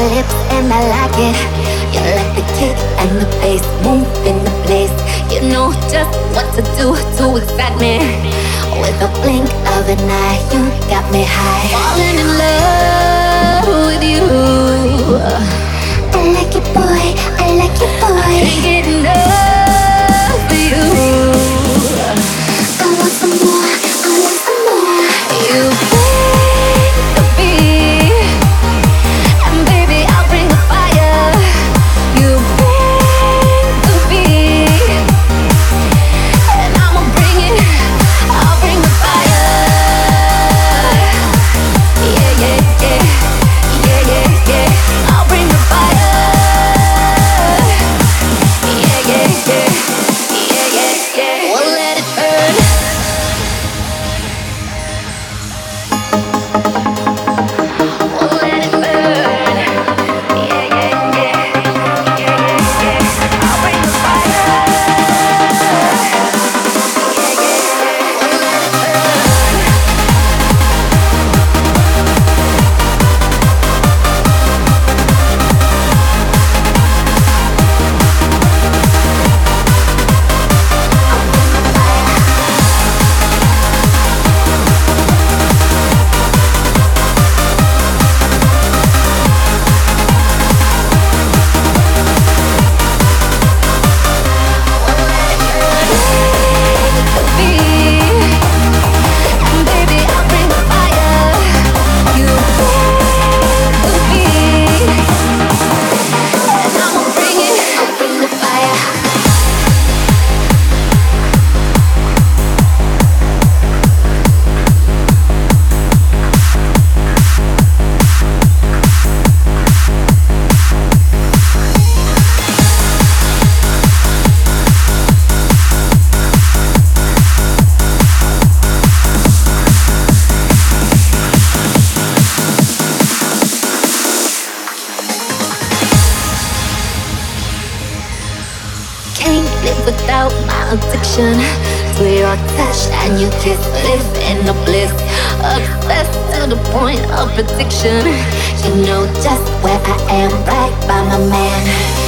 lips and I like it. You like the kick and the bass, move in the place. You know just what to do to excite me. With a blink of an eye, you got me high. Falling in love with you. I like it, boy. I like it, boy. I can't get enough of you. I want some more. I want some more. You bring the beat, and baby I'll bring the fire. You bring the beat, and I'ma bring it. I'll bring the fire. Yeah, yeah, yeah, yeah, yeah, yeah. I'll bring the fire. Yeah, yeah, yeah, yeah, yeah, yeah. We'll let it burn. We'll let it burn. Yeah, yeah, yeah, yeah, yeah, yeah. I'll bring the fire. Yeah, yeah, yeah. We'll let it burn. Can't live without my addiction to your touch and your kiss. Live in the bliss, obsessed to the point of addiction. You know just where I am, right by my man.